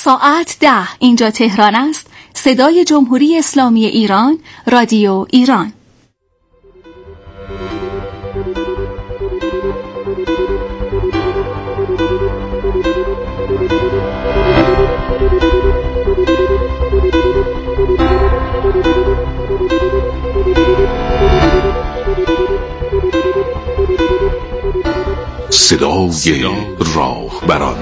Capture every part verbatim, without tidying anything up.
ساعت ده اینجا تهران است. صدای جمهوری اسلامی ایران، رادیو ایران. صدای راهبران.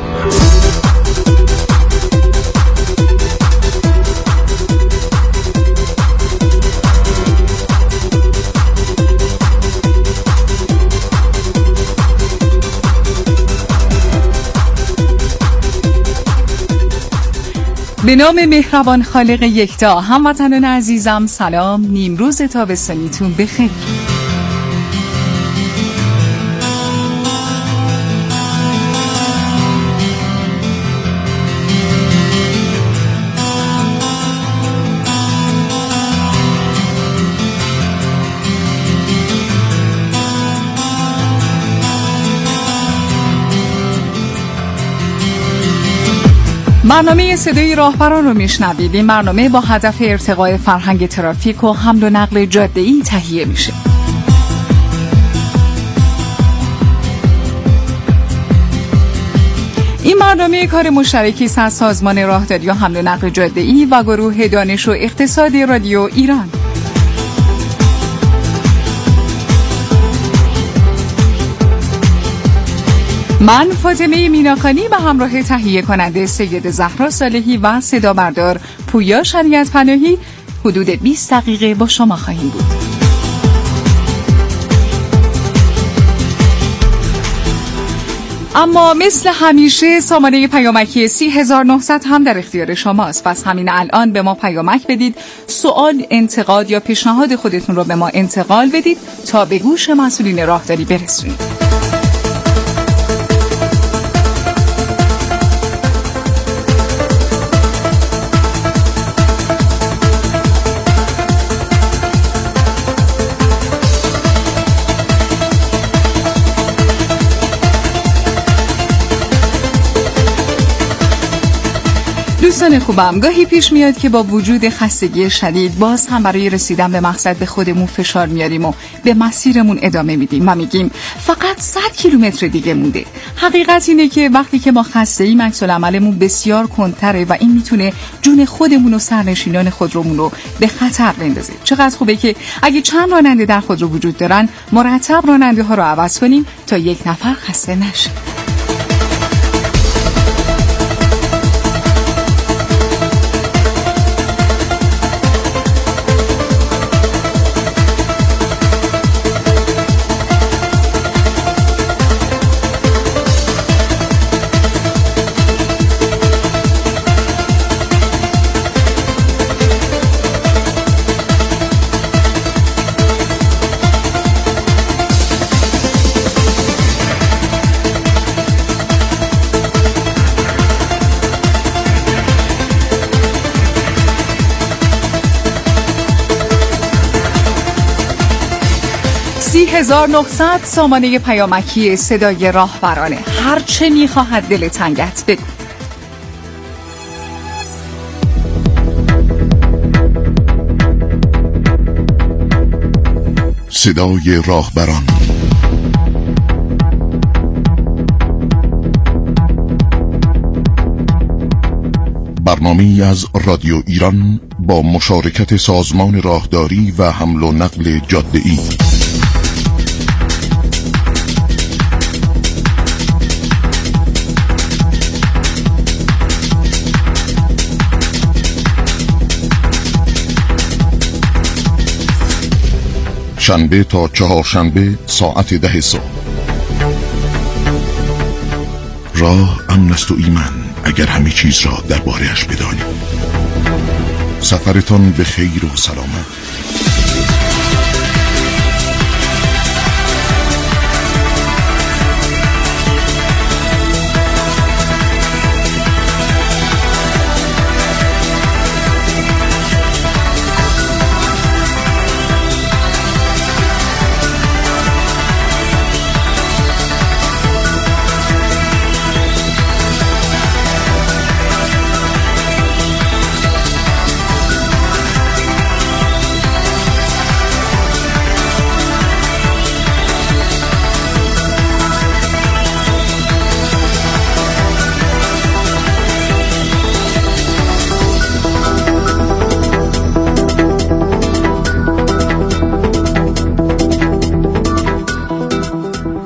به نام مهربان خالق یکتا، هموطنان عزیزم سلام، نیمروز تابستانیتون بخیر. برنامه صدای راهبران رو میشنوید. این برنامه با هدف ارتقاء فرهنگ ترافیک و حمل و نقل جاده‌ای تهیه میشه. این برنامه کار مشترکی است از سازمان راهداری و حمل و نقل جاده‌ای و گروه دانش و اقتصاد رادیو ایران. من فاطمه میناخانی به همراه تهیه کننده سید زهرا صالحی و صدا بردار پویا شریعت پناهی حدود بیست دقیقه با شما خواهیم بود. اما مثل همیشه سامانه پیامکی سی هزار و نهصد هم در اختیار شماست. پس همین الان به ما پیامک بدید، سوال، انتقاد یا پیشنهاد خودتون رو به ما انتقال بدید تا به گوش مسئولین راهداری برسونید. دوستان خوبم، گاهی پیش میاد که با وجود خستگی شدید باز هم برای رسیدن به مقصد به خودمون فشار میاریم و به مسیرمون ادامه میدیم و میگیم فقط صد کیلومتر دیگه مونده. حقیقت اینه که وقتی که ما خسته ایم عکس العملمون بسیار کندتره و این میتونه جون خودمون و سرنشینان خودرومون رو به خطر بندازه. چقدر خوبه که اگه چند راننده در خودرو وجود دارن مرتب راننده ها رو عوض کنیم تا یک نفر خسته نشه. سی هزار و نهصد سامانه پیامکی صدای راهبرانه. هر چه میخواهد دل تنگت بگو. صدای راهبران. برنامه‌ای از رادیو ایران با مشارکت سازمان راهداری و حمل و نقل جاده‌ای. شنبه تا چهارشنبه ساعت ده صبح. راه امن است و ایمن اگر همه چیز را درباره‌اش بدانید. سفرتان به خیر و سلامت.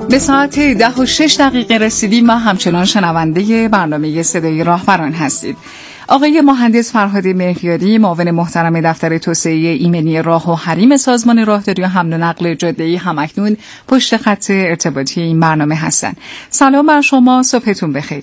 به ساعت ده و شش دقیقه رسیدیم و همچنان شنونده برنامه صدای راهبران هستید. آقای مهندس فرهاد مهریاری، معاون محترم دفتر توسعه ایمنی راه و حریم سازمان راهداری و حمل و نقل جاده‌ای هم‌اکنون پشت خط ارتباطی این برنامه هستند. سلام بر شما، صبحتون بخیر.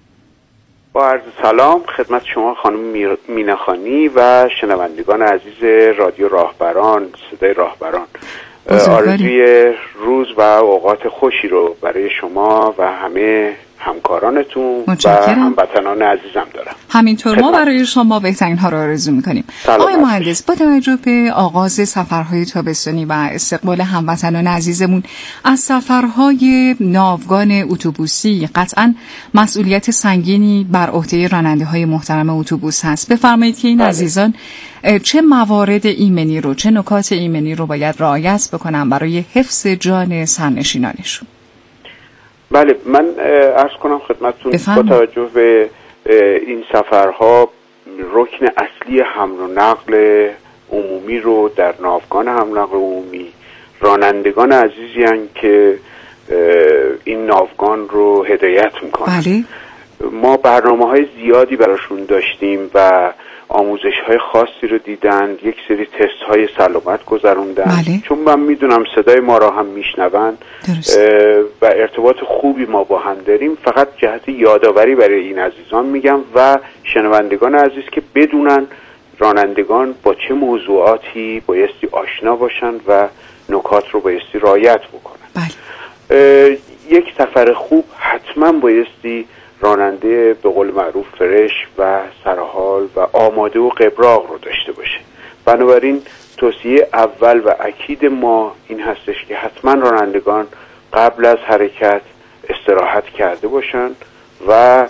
با عرض سلام خدمت شما خانم میناخانی و شنوندگان عزیز رادیو راهبران، صدای راهبران. آرزوی روز و اوقات خوشی رو برای شما و همه همکارانتون و هموطنان عزیزم دارم. همینطور ما برای شما بهترین ها رو آرزو میکنیم. آقای مهندس، با توجه به آغاز سفرهای تابستانی و استقبال هموطنان عزیزمون از سفرهای ناوگان اتوبوسی، قطعاً مسئولیت سنگینی بر عهده راننده های محترم اتوبوس هست. بفرمایید که این بله. عزیزان چه موارد ایمنی رو، چه نکات ایمنی رو باید رعایت بکنن برای حفظ جان سرنشینانشون؟ بله، من عرض کنم خدمتتون با توجه به این سفرها رکن اصلی حمل و نقل عمومی رو در ناوگان حمل و نقل عمومی رانندگان عزیزی هستند که این ناوگان رو هدایت میکنن. بله. ما برنامه های زیادی براشون داشتیم و آموزش های خاصی رو دیدن، یک سری تست های سلامت گذروندن. بله. چون من میدونم صدای ما را هم میشنون و ارتباط خوبی ما با هم داریم، فقط جهت یادآوری برای این عزیزان میگم و شنوندگان عزیز که بدونن رانندگان با چه موضوعاتی بایستی آشنا باشن و نکات رو بایستی رعایت بکنن. بله. یک سفر خوب حتما بایستی راننده به قول معروف فرش و سرحال و آماده و قبراق رو داشته باشه. بنابراین توصیه اول و اکید ما این هستش که حتما رانندگان قبل از حرکت استراحت کرده باشن و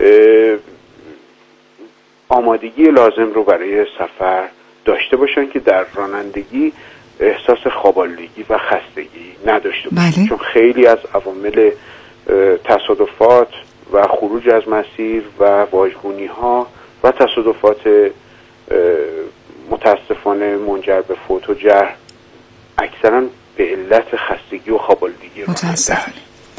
آمادگی لازم رو برای سفر داشته باشن که در رانندگی احساس خوابالودگی و خستگی نداشته باشن. بله. چون خیلی از عوامل تصادفات و خروج از مسیر و واژگونی ها و تصادفات متاسفانه منجر به فوت و جرح اکثرا به علت خستگی و خوابالودگی راننده است.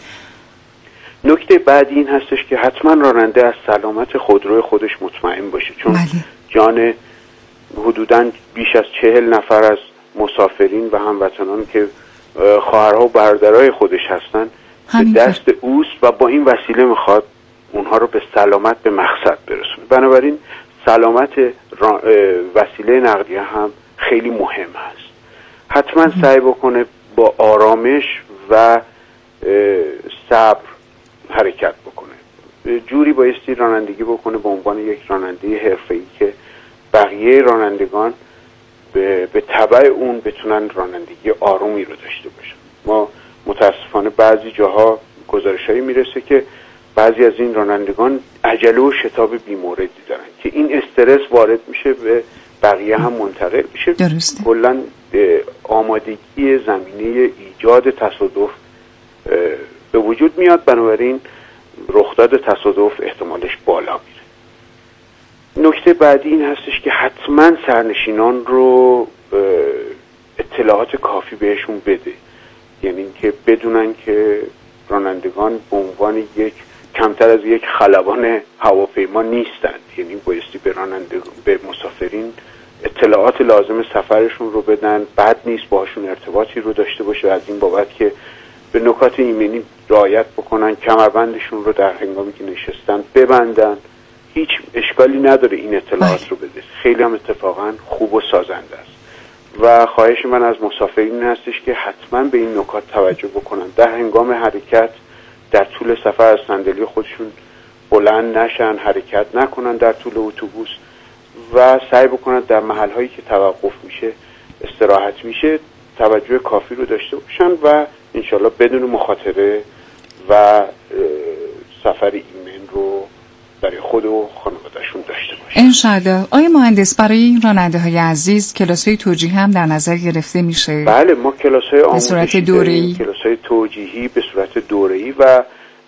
نکته بعدی این هستش که حتما راننده از سلامت خودروی خودش مطمئن باشه، چون بله. جان حدوداً بیش از چهل نفر از مسافرین و هموطنان که خواهرها و برادرای خودش هستن به دست اوست و با این وسیله میخواد اونها رو به سلامت به مقصد برسونه. بنابراین سلامت وسیله نقلیه هم خیلی مهم هست. حتما سعی بکنه با آرامش و صبر حرکت بکنه. جوری بایستی رانندگی بکنه به عنوان یک راننده حرفه‌ای که بقیه رانندگان به, به تبع اون بتونن رانندگی آرومی رو داشته باشن. ما متاسفانه بعضی جاها گزارشایی میرسه که بعضی از این رانندگان عجله و شتاب بی‌موردی دارن که این استرس وارد میشه به بقیه هم منتقل میشه. درسته. کلاً آمادگی زمینه ایجاد تصادف به وجود میاد، بنابراین رخداد تصادف احتمالش بالا میره. نکته بعدی این هستش که حتما سرنشینان رو اطلاعات کافی بهشون بده، یعنی که بدونن که رانندگان به عنوان یک کمتر از یک خلبان هواپیما نیستند، یعنی بایستی به راننده به مسافرین اطلاعات لازم سفرشون رو بدن، بد نیست باهاشون ارتباطی رو داشته باشه از این بابت که به نکات ایمنی رعایت بکنن، کمربندشون رو در هنگامی که نشستن ببندن. هیچ اشکالی نداره این اطلاعات رو بده، خیلی هم اتفاقا خوب و سازنده است. و خواهش من از مسافرین هستش که حتما به این نکات توجه بکنن، در هنگام حرکت در طول سفر از صندلی خودشون بلند نشن، حرکت نکنن در طول اتوبوس و سعی بکنن در محل‌هایی که توقف میشه، استراحت میشه، توجه کافی رو داشته باشن و انشالله بدون مخاطره و سفر ایمن رو برای خود و خانواده‌شون داشته باشن. انشالله. آقای مهندس، برای این راننده‌های عزیز کلاس‌های توجیهی هم در نظر گرفته میشه؟ بله، ما کلاس‌های آموزشی به صورت دوره‌ای، کلاس‌های توجیهی به صورت دوره‌ای و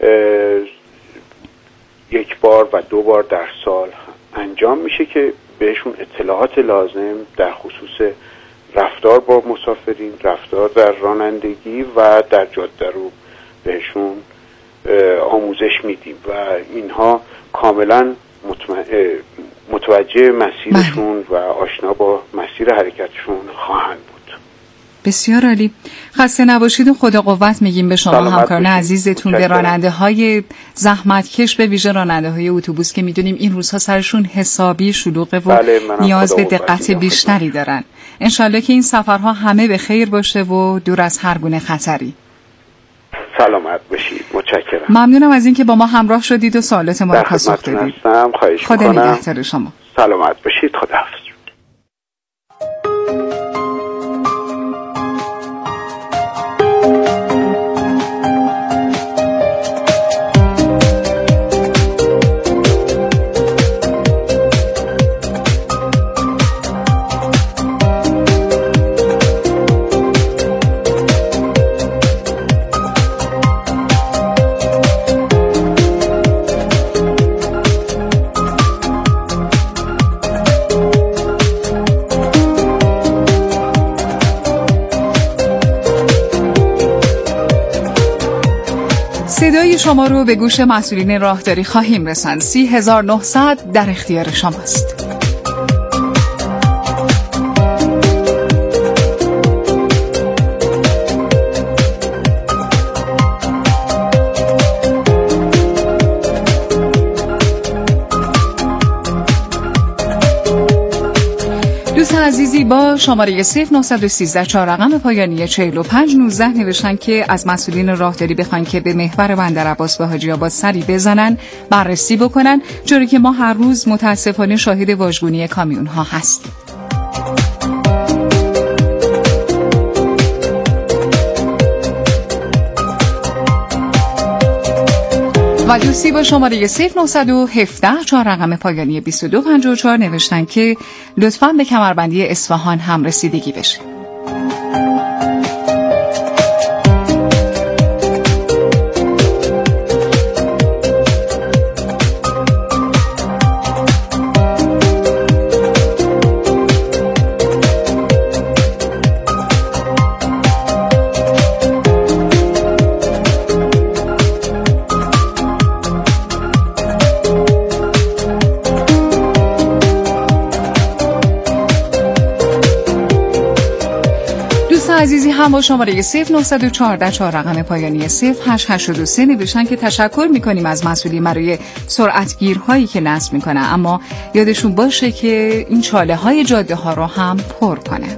یک بار و دو بار در سال انجام میشه که بهشون اطلاعات لازم در خصوص رفتار با مسافرین، رفتار در رانندگی و در جاده رو بهشون آموزش میدیم و اینها کاملا متوجه مسیرشون و آشنا با مسیر حرکتشون خواهند بود. بسیار عالی. خسته نباشید و خدا قوت میگیم به شما همکاران عزیزتون، به راننده های زحمتکش، به ویژه راننده های اتوبوس که میدونیم این روزها سرشون حسابی شلوغه و بله، نیاز به دقت بیشتری دارن. انشالله که این سفرها همه به خیر باشه و دور از هر گونه خطری. سلامت باشید. متشکرم. ممنونم از اینکه با ما همراه شدید و سوالات ما رو پاسخ دادید. خدا نگهدار شما. سلامت باشید. خداحافظ. صدای شما رو به گوش مسئولین راهداری خواهیم رساند. سی هزار و نهصد در اختیار شماست. دوست عزیزی با شماره صفر نه یک سه چهار رقم پایانی چهل و پنج نوزده نوشتن که از مسئولین راهداری بخواین که به محور بندر عباس به حاجی آباد سری بزنن، بررسی بکنن، چون که ما هر روز متاسفانه شاهد واژگونی کامیون ها هستیم. و دوستی با شماره صفر نه یک هفت چهار رقم پایانی بیست و دو پنجاه و چهار نوشتن که لطفاً به کمربندی اصفهان هم رسیدگی بشه. عزیزی هم با شماره صفر نه یک چهار چهار رقم پایانی صفر هشت هشت سه نوشتن که تشکر میکنیم از مسئولین برای سرعتگیرهایی که نصب میکنن، اما یادشون باشه که این چاله های جاده ها رو هم پر کنن.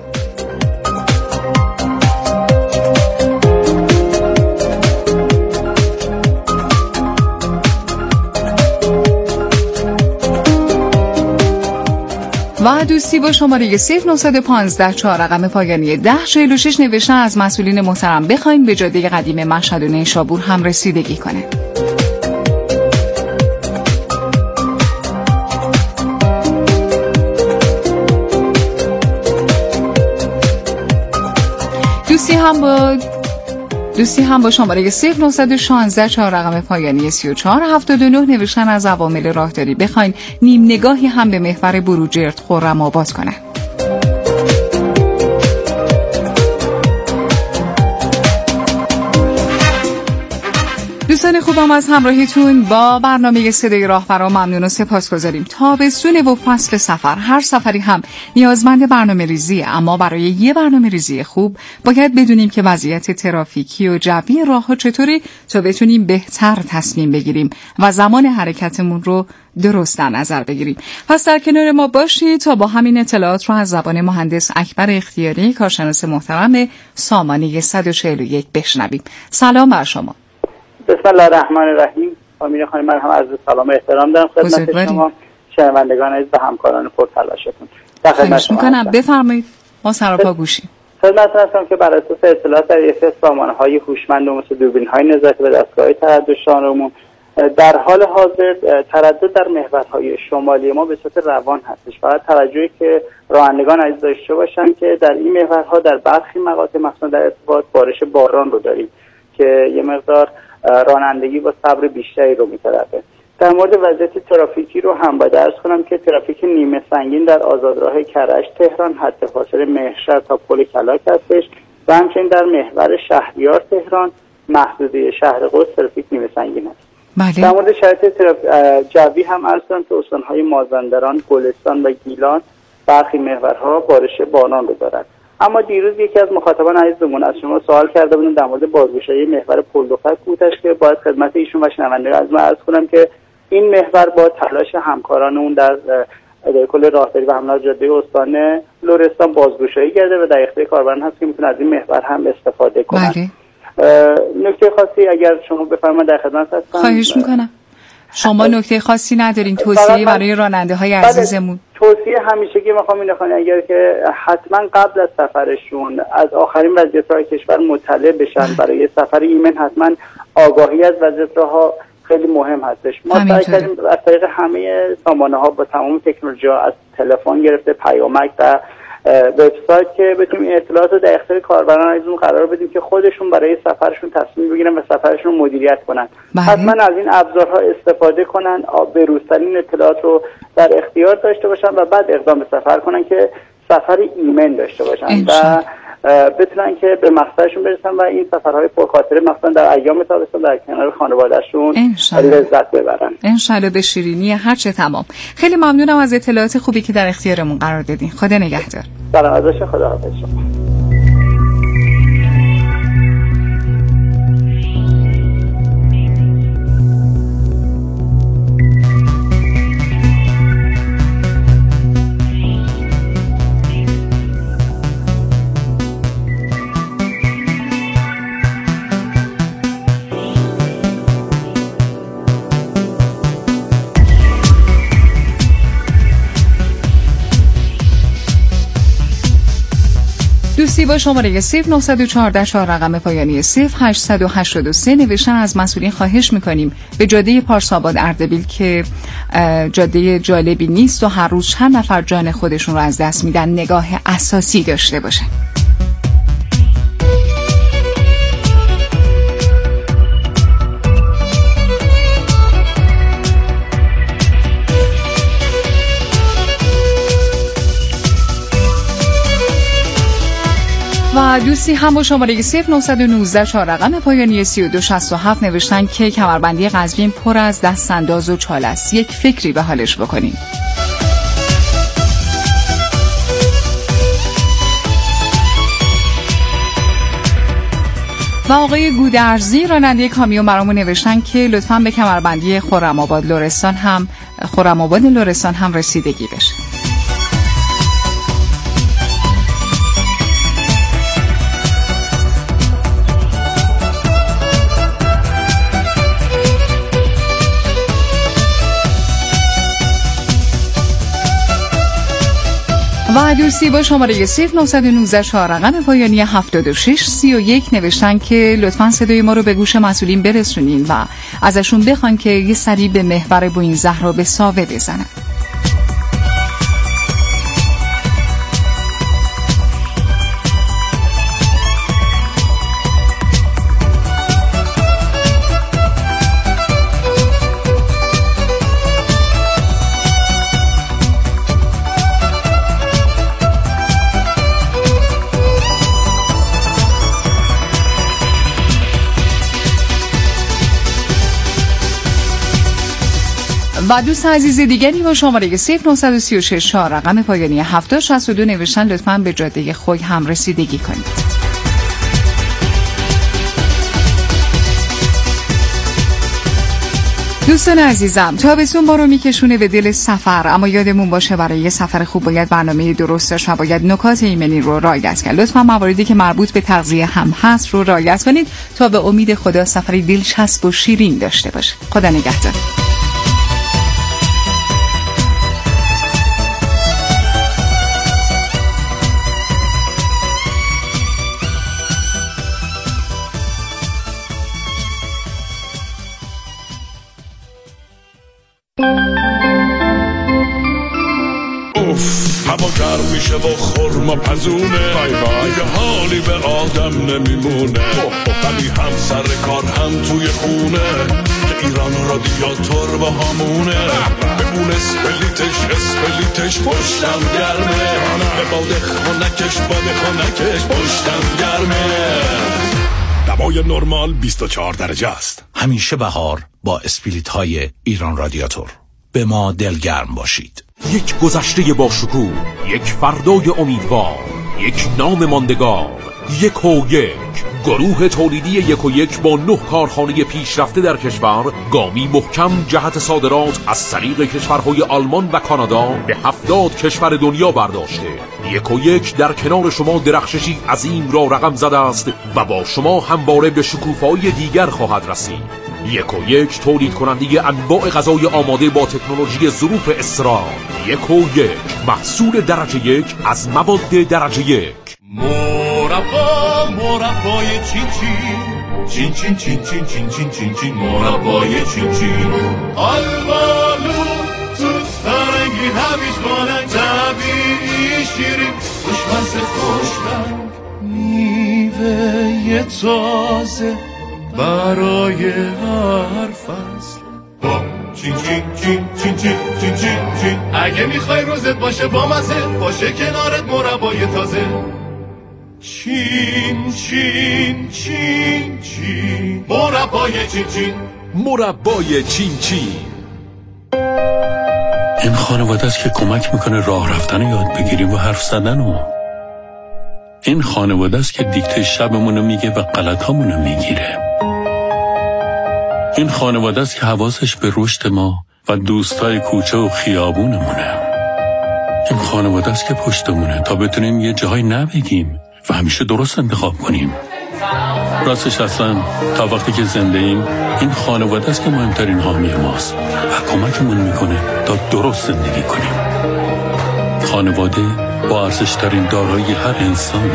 و دوستی با شماره صفر نه یک پنج چهار رقم پایانی ده چهل و شش نوشتن از مسئولین محترم بخواین به جاده قدیم مشهد و نیشابور هم رسیدگی کنه. دوستی هم با دوستی هم با شماره صفر نه یک شش چهار رقم پایانی سی و چهار هفتاد و نه نوشتن از عوامل راهداری بخواین نیم نگاهی هم به محور بروجرد خرم آباد کنن. دوستان خوبم از همراهیتون با برنامه صدای راهبران ممنون و سپاسگزاریم. تابستون و فصل سفر، هر سفری هم نیازمند برنامه ریزیه، اما برای یه برنامه ریزی خوب باید بدونیم که وضعیت ترافیکی و جوی راه‌ها چطوری تا بتونیم بهتر تصمیم بگیریم و زمان حرکتمون رو درست در نظر بگیریم. پس در کنار ما باشید تا با همین اطلاعات رو از زبان مهندس اکبر اختیاری، کارشناس محترم سامانه صد و چهل و یک بشنویم. سلام بر شما. بسم الله الرحمن الرحیم. آمین خانم، من هم عرض سلام و احترام دارم خدمت شما شنوندگان عزیز و همکاران پرتلاشتون. خواهش میکنم بفرمایید، ما سراپا گوشیم. خدمتتون هستم که بر اساس اطلاعات در یک سامانه‌های هوشمند و مثل دوربین‌های نظارتی و دستگاه‌های تردد شانه‌مون در حال حاضر تردد در محورهای شمالی ما به صورت روان هستش. فقط توجهی که رانندگان عزیز داشته باشن که در این محورها در برخی مقاطع مخصوصا در ارتباط بارش باران رو داریم که یه مقدار رانندگی با صبر بیشتری رو می‌طلبه. در مورد وضعیت ترافیکی رو هم باید عرض کنم که ترافیک نیمه سنگین در آزادراه کرج تهران حد فاصله مهشهر تا پل کلاک هستش و همچنین در محور شهریار تهران محدوده شهر قدس ترافیک نیمه سنگین است. بله. در مورد شرایط جوی هم عرض کنم که استان‌های مازندران، گلستان و گیلان برخی محورها بارش باران رو دارد. اما دیروز یکی از مخاطبان عزیزمون از شما سوال کرده بودن در مورد بازگشایی محور پلدوفک کوتش که باید خدمت ایشون و شنوندگان از من عرض کنم که این محور با تلاش همکاران اون در اداره کل راهداری و حمل جاده استان لرستان بازگشایی کرده و در اختیار کاربران هست که میتونن از این محور هم استفاده کنن. بله. نکته خاصی اگر شما بفرمایید در خدمت هستم. خواهش میکنم. شما نکته خاصی ندارین توصیه برای راننده های عزیزمون؟ توصیه همیشگی میخوام اینو کنم اگر که حتما قبل از سفرشون از آخرین وضعیت راه کشور مطلع بشن. برای سفر ایمن حتما آگاهی از وضعیت راه خیلی مهم هستش. ما سعی کردیم از طریق همه سامانه ها با تمام تکنولوژی ها از تلفن گرفته پیامک و وبسایت که بتونیم اطلاعات رو در اختیار کاربران عزیزمون قرار بدیم که خودشون برای سفرشون تصمیم بگیرن و سفرشون رو مدیریت کنن. بله. حتما از این ابزارها استفاده کنن، به‌روزترین اطلاعات رو در اختیار داشته باشن و بعد اقدام به سفر کنن که سفر ایمن داشته باشن و بتونن که به مقصدشون برسن و این سفرهای پرخاطره مثلا در ایام تابستان در کنار خانواده‌شون لذت ببرن. انشالله به شیرینی هرچه تمام. خیلی ممنونم از اطلاعات خوبی که در اختیارمون قرار دادین. خدا نگهدار. سلام ازش. خدا حافظ شما. دوستی با شماره صفر نه چهار چهار رقم پایانی صفر هشت هشت سه نوشتن از مسئولین خواهش میکنیم به جاده پارساباد اردبیل که جاده جالبی نیست و هر روز چند نفر جان خودشون رو از دست میدن نگاه اساسی داشته باشن. و دوستی هم با شماره صفر نه یک نه چهار رقم پایانی سی و دو شصت و هفت نوشتن که کمربندی قزوین پر از دستانداز و چال است. یک فکری به حالش بکنیم. و آقای گودرزی راننده کامیون برامون نوشتن که لطفاً به کمربندی خرم‌آباد لرستان هم خرم‌آباد لرستان هم رسیدگی بشه. و دوستی با شماره صفر نه یک نه چهار رقم پایانی هفتاد و شش سی و یک نوشتن که لطفاً صدای ما رو به گوش مسئولین برسونین و ازشون بخوان که یه سری به محور بوئین زهرا به ساوه بزنن. و دوست عزیز دیگری با شماره صفر نه سه شش چهار رقم پایانی هفتاد شصت و دو نوشتن لطفاً به جاده خوی هم رسیدگی کنید. دوستان عزیزم، تابستون ما رو میکشونه به دل سفر، اما یادمون باشه برای یه سفر خوب باید برنامه درست داشت و باید نکات ایمنی رو رعایت کرد. لطفاً مواردی که مربوط به تغذیه هم هست رو رعایت کنید تا به امید خدا سفری دلچسب و شیرین داشته باشه. خدا نگهدار. هوا گرم میشه و خرما پزونه دیگه حالی به آدم نمیمونه ولی هم سر کار هم توی خونه که ایران رادیاتور با همونه ببون اسپلیتش اسپلیتش پشتم گرمه به باد خانکش باد خانکش پشتم گرمه دمای نرمال بیست و چهار درجه است. همیشه بهار با اسپریت های ایران رادیاتور. به ما دلگرم باشید. یک گذشته با شکوه، یک فردای امیدوار، یک نام ماندگار، یک و یک گروه تولیدی یک و یک با نه کارخانه پیشرفته در کشور، گامی محکم جهت صادرات از طریق کشورهای آلمان و کانادا به هفتاد کشور دنیا برداشته. یک و یک در کنار شما درخششی عظیم را رقم زده است و با شما همواره به شکوفه‌های دیگر خواهد رسید. یک و یک تولید کننده انواع غذای آماده با تکنولوژی ظروف اسرار. یک و یک محصول درجه یک از مواد درجه یک. مربا مربای چین چین چین چین چین چین چین چین چین مربای چین چین آلبالو توت فرنگی هویج بانک طبیعی شیرین خوشمزه خوشرنگ میوه تازه برای هر فصل با چین چین چین چین چین چین چین چین اگه میخوای روزت باشه با مزه باشه کنارت مربای تازه چین چین چین چین مربای چین چین مربای چین چین. این خانواده است که کمک میکنه راه رفتن رو یاد بگیریم و حرف زدن و این خانواده است که دیکته شبمونو میگه و غلطامونو میگیره. این خانواده است که حواسش به رشد ما و دوستای کوچه و خیابونمونه. این خانواده است که پشتمونه تا بتونیم یه جایی نبگیم و همیشه درست انتخاب کنیم. راستش اصلا تا وقتی که زنده ایم این خانواده است که مهمترین حامی ماست و کمکمون میکنه تا درست زندگی کنیم. خانواده با ارزش‌ترین دارایی هر انسانه.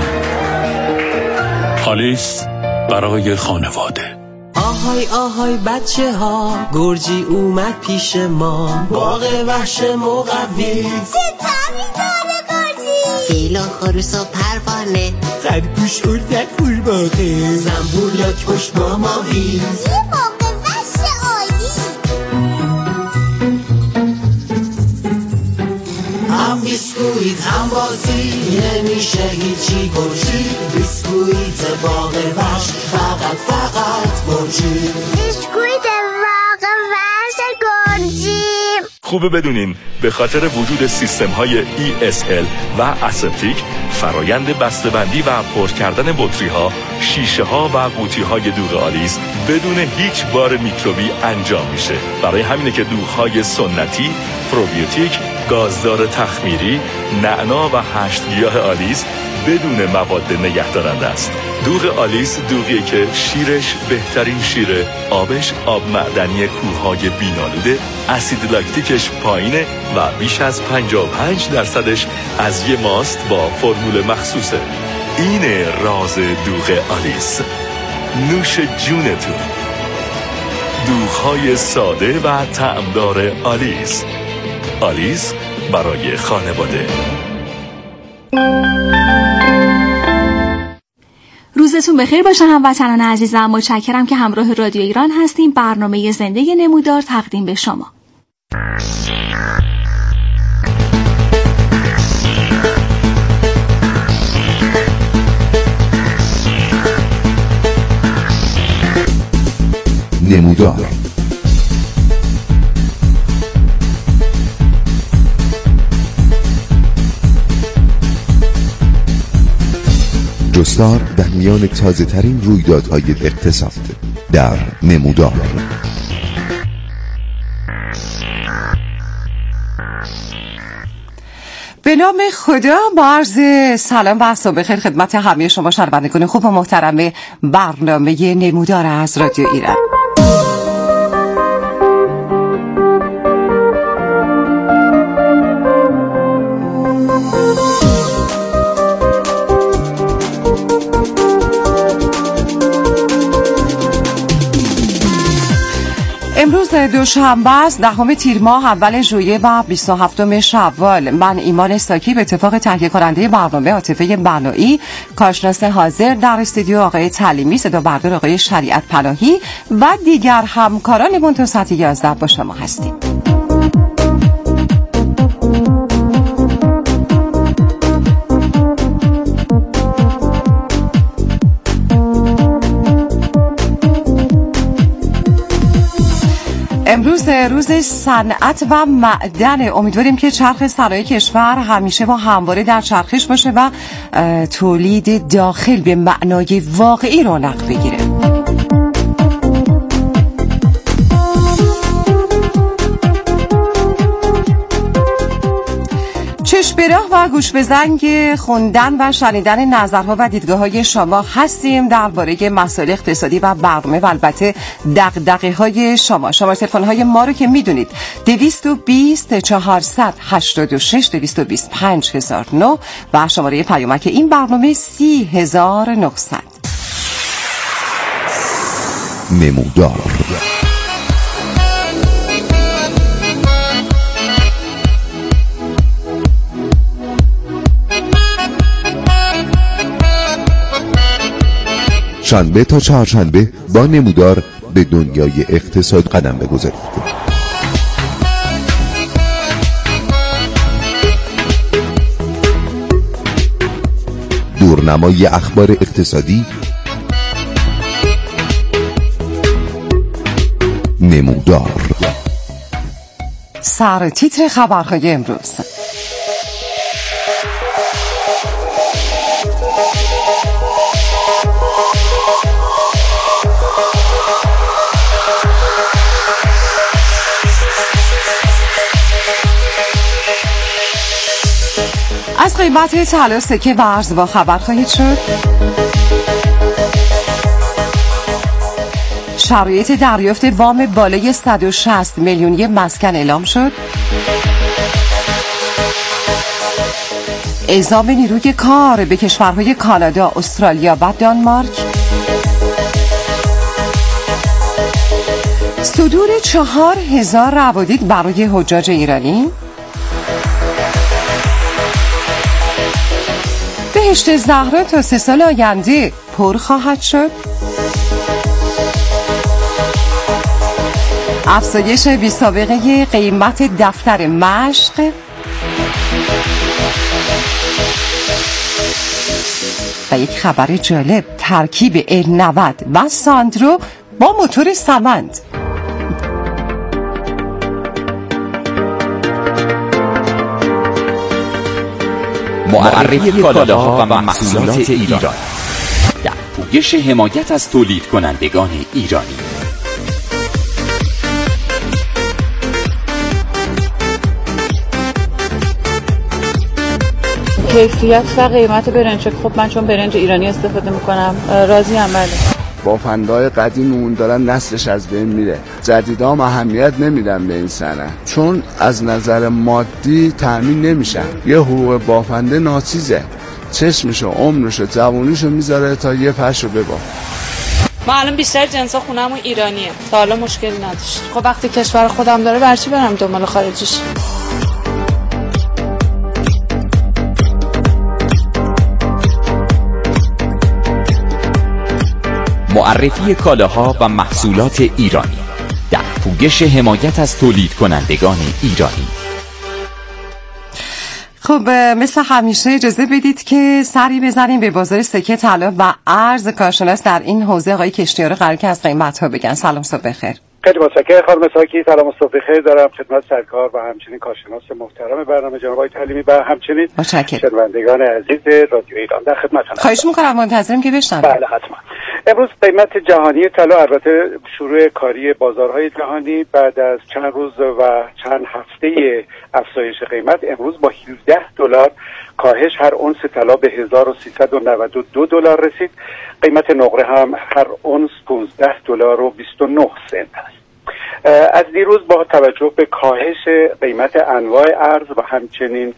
آلیس برای خانواده. آهای آهای بچه ها گرجی اومد پیش ما، باغ وحش مقوی، ستمی داره گرجی، فیلا خروس و پروانه، خرگوش اردک قورباغه، زنبور لاک پشت ماماوی، یه باغ وحش عالی. هم بیسکویت هم بازی نمیشه هیچی گرجی، بیسکویت باغ وحش فقط فقط گرجی، بیسکویت باغ وحش گرجی. خوبه بدونین به خاطر وجود سیستم های ای اس ال و اسپتیک فرایند بسته‌بندی و پر کردن بطری ها، شیشه ها و قوطی های دوغ آلیس بدون هیچ بار میکروبی انجام میشه. برای همینه که دوغ های سنتی، پروبیوتیک، گازدار تخمیری، نعنا و هشت گیاه آلیس بدون مواد نگهدارنده است. دوغ آلیس دوغیه که شیرش بهترین شیره، آبش آب معدنی کوههای بینالوده، اسید لاکتیکش پایینه و بیش از پنجاه و پنج درصدش از یه ماست با فرمول مخصوصه. اینه راز دوغ آلیس. نوش جونتون. دوغهای ساده و طعمدار آلیس. آلیس برای خانواده. روزتون بخیر باشه هموطنان عزیزم. متشکرم که همراه رادیو ایران هستیم. برنامه زنده نمودار تقدیم به شما. نمودار جستار در میان تازه ترین رویدادهای اقتصاد در نمودار. به نام خدا با عرض سلام و صبح خیر خدمت همه شما شنوندگان خوب و محترم برنامه نمودار از رادیو ایران. امروز دوشنبه است، دهم تیر ماه، اول ژوئیه و بیست و هفتم شوال. من ایمان ساکی به اتفاق تهیه کننده برنامه عاطفه بنایی، کارشناس حاضر در استودیو آقای تعلیمی، صدا بردار آقای شریعت پناهی و دیگر همکارانمون تا ساعت یازده با شما هستیم. روز صنعت و معدن. امیدواریم که چرخ صنایع کشور همیشه با همواره در چرخش باشه و تولید داخل به معنای واقعی رونق بگیره. چشم به راه و گوش به زنگ خوندن و شنیدن نظرها و دیدگاه‌های شما هستیم درباره مسائل اقتصادی و برنامه و البته دغدغه‌های شما. شماره تلفن‌های ما رو که میدونید دویست و بیست چهارصد و هشتاد و شش دویست و بیست پنج هزار و نه و شماره پیامک این برنامه سی هزار و نهصد. نمودار شنبه تا چهارشنبه با نمودار به دنیای اقتصاد قدم بگذارید. دورنمای اخبار اقتصادی، نمودار. سر تیتر خبرهای امروز. از قیمت طلا، سکه و ارز با خبر خواهید شد. شرایط دریافت وام بالای صد و شصت میلیونی مسکن اعلام شد. اعزام نیروی کار به کشورهای کانادا، استرالیا و دانمارک. صدور چهار هزار روادید برای حجاج ایرانی. بهشت زهرا تا سه سال آینده پر خواهد شد. افزایش بی‌سابقه قیمت دفتر مشق. و یک خبر جالب، ترکیب ال نود و ساندرو با موتور سمند. معرفی کالاها و محصولات ایران در پویش حمایت از تولید کنندگان ایرانی. کیفیت و قیمت برنج، خب من چون برنج ایرانی استفاده میکنم راضی ام. بله. بافندهای قدیممون دارن نسلش از بین میره. جدیدا هم اهمیت نمیدن به این صنعت چون از نظر مادی تامین نمیشن. یه حقوق بافنده ناچیزه، چشمشو، عمرشو، جوونیشو میذاره تا یه پشو ببا. ما الان بیشتر جنسا خونمون ایرانیه، تا حالا مشکلی نداشت. خب وقتی کشور خودم داره برچی برم دنبال خارجیش. معرفی کالاها و محصولات ایرانی در پویش حمایت از تولید کنندگان ایرانی. خب مثل همیشه اجازه بدید که سری بزنیم به بازار سکه طلا و ارز. کارشناس در این حوزه آقای کشتیاری قرار که از قیمت‌ها بگن. سلام، صبح بخیر. خیلی متشکرم خانم ساکی. سلام، صبح بخیر دارم خدمت سرکار و همچنین کارشناس محترم برنامه جناب آقای تعلیمی و همچنین شنوندگان عزیز رادیو ایران در خدمتتونم. خواهش می‌کنم منتظریم که بشنویم. بله حتما. امروز قیمت جهانی طلا، البته شروع کاری بازارهای جهانی بعد از چند روز و چند هفته افزایش قیمت، امروز با هفده دلار کاهش هر اونس طلا به هزار و سیصد و نود و دو دلار رسید. قیمت نقره هم هر اونس پانزده دلار و بیست و نه سنت است. از دیروز با توجه به کاهش قیمت انواع ارز و همچنین